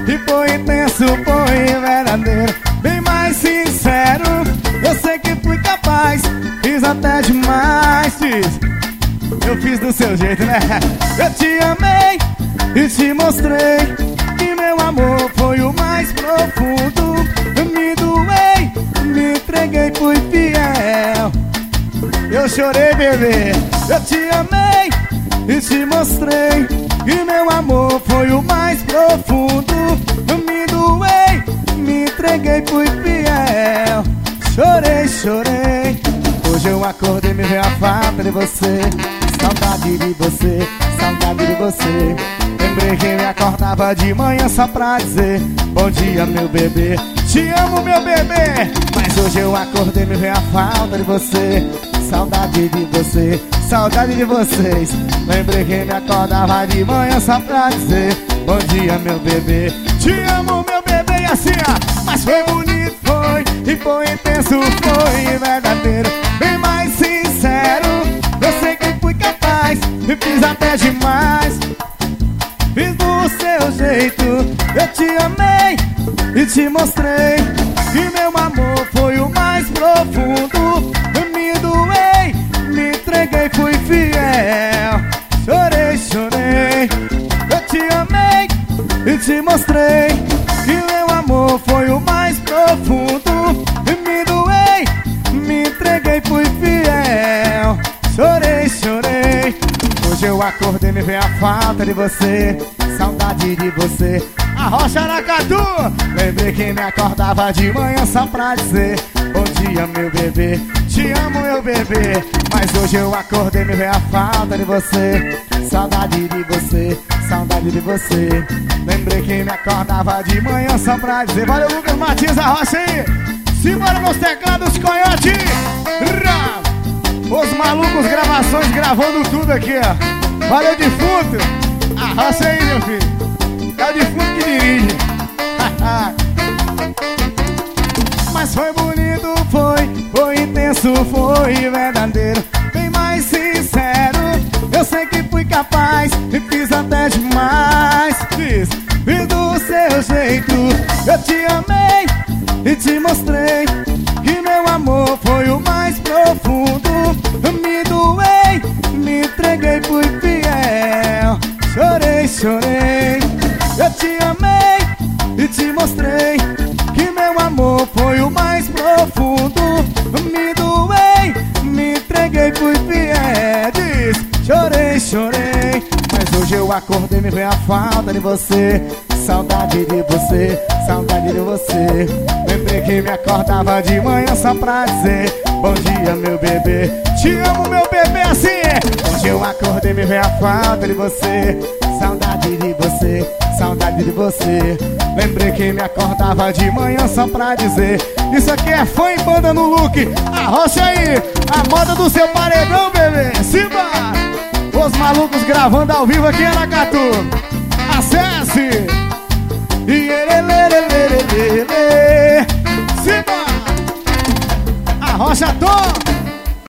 E foi intenso, foi verdadeiro, bem mais sincero. Eu sei que fui capaz, fiz até demais. Eu fiz do seu jeito, né? Eu te amei e te mostrei que meu amor foi o mais profundo. Me doei, me entreguei, fui fiel. Eu chorei, bebê. Eu te amei e te mostrei que meu amor foi o mais profundo. Me doei, me entreguei, fui fiel. Chorei, chorei. Hoje eu acordei, me veio a falta de você. Saudade de você, saudade de você. Lembrei que me acordava de manhã só pra dizer bom dia, meu bebê. Te amo, meu bebê. Mas hoje eu acordei, me veio a falta de você. Saudade de você, saudade de vocês. Lembrei que me acordava de manhã só pra dizer bom dia, meu bebê. Te amo, meu bebê. E assim, ó. Mas foi bonito, foi. E foi intenso, foi verdadeiro, bem mais sincero. Eu sei que fui capaz e fiz até demais. Fiz do seu jeito. Eu te amei e te mostrei que meu amor foi o mais profundo. Me doei, me entreguei, fui fiel. Chorei, chorei. Eu te amei e te mostrei que meu amor foi o mais profundo. Me doei, me entreguei, fui fiel. Chorei, chorei. Hoje eu acordei, me veio a falta de você. Saudade de você. Arrocha Aracatu. Lembrei que me acordava de manhã só pra dizer bom dia, meu bebê. Te amo, meu bebê. Mas hoje eu acordei, me veio a falta de você. Saudade de você, saudade de você. Lembrei que me acordava de manhã só pra dizer. Valeu, Lucas Martins, arrocha aí. Simbora nos teclados, Coyote. Os malucos gravações gravando tudo aqui, ó. Valeu, defunto. Arrocha aí, meu filho. É o defunto que dirige. Mas foi bonito, foi intenso, foi verdadeiro, bem mais sincero. Eu sei que fui capaz e fiz até demais. Fiz do seu jeito. Eu te amei e te mostrei que meu amor foi o mais profundo. Me doei, me entreguei, fui fiel. Chorei, chorei. Eu te amei e te mostrei que meu amor foi o mais profundo. Me doei, me entreguei, fui fiel. Diz, chorei, chorei. Mas hoje eu acordei, me veio a falta de você. Saudade de você, saudade de você. Lembrei que me acordava de manhã só pra dizer bom dia, meu bebê. Te amo, meu bebê, assim é. Hoje eu acordei, me veio a falta de você. Saudade de você, saudade de você. Lembrei que me acordava de manhã só pra dizer isso aqui é fã e banda no look. Arrocha aí, a moda do seu paredão, bebê. Simba! Os malucos gravando ao vivo aqui em Aracatu. Acesse! Simba! Arrocha Tom!